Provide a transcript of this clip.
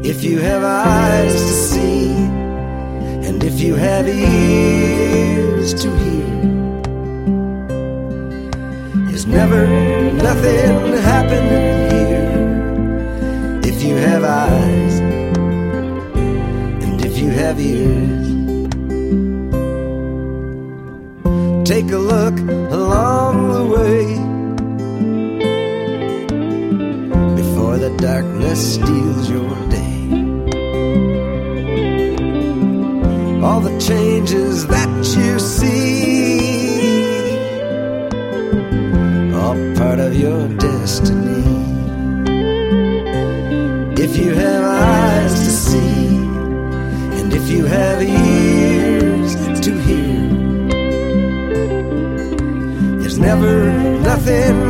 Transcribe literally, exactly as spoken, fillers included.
If you have eyes to see, and if you have ears to hear, there's never nothing happening here. If you have eyes, and if you have ears, take a look along the way before the darkness steals your day. All the changes that you see, all part of your destiny. If you have eyes to see, and if you have ears to hear, there's never nothing